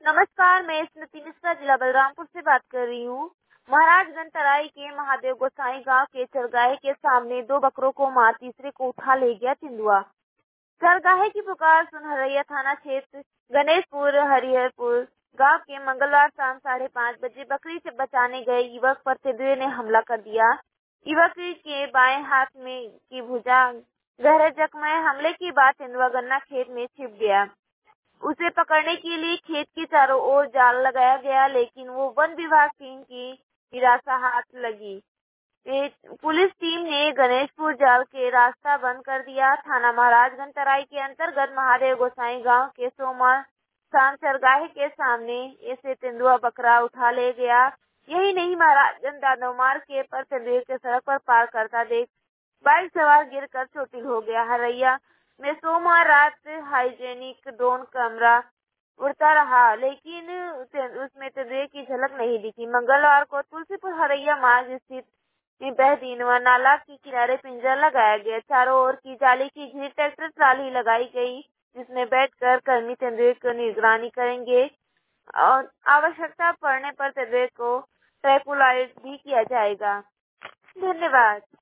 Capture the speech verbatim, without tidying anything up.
नमस्कार, मैं स्मृति मिश्रा जिला बलरामपुर से बात कर रही हूँ। महाराजगंज तराई के महादेव गोसाई गांव के चरगाहे के सामने दो बकरों को मार तीसरे को उठा ले गया तेंदुआ। चरगाहे की पुकार सुन हरैया थाना क्षेत्र गणेशपुर हरिहरपुर गांव के मंगलवार शाम साढ़े पाँच बजे बकरी से बचाने गए युवक पर तेंदुए ने हमला कर दिया। युवक के बाएं हाथ में की भुजा गहरे जख्म है। हमले के बाद तेंदुआ गन्ना खेत में छिप गया। उसे पकड़ने के लिए खेत के चारों ओर जाल लगाया गया, लेकिन वो वन विभाग टीम की हिरासत हाथ लगी। पुलिस टीम ने गणेशपुर जाल के रास्ता बंद कर दिया। थाना महाराजगंज तराई के अंतर्गत महादेव गोसाई गांव के सोमवार शाम चरगाहे के सामने ऐसे तेंदुआ बकरा उठा ले गया। यही नहीं, महाराजगंज दादो मार्ग के पर तेंदुए के सड़क पर पार करता देख बाइक सवार गिरकर चोटिल हो गया। हरैया में सोमवार रात हाइजेनिक ड्रोन कैमरा उड़ता रहा, लेकिन उसमें तेंदुए की झलक नहीं दिखी। मंगलवार को तुलसीपुर हरैया मार्ग स्थित बेहदीन व नाला के किनारे पिंजरा लगाया गया। चारों ओर की जाली की घिर ट्रैक्टर ट्राली लगाई गई, जिसमें बैठकर कर्मी तेंदुए की निगरानी करेंगे और आवश्यकता पड़ने पर तेंदुए को ट्रैंकुलाइज भी किया जाएगा। धन्यवाद।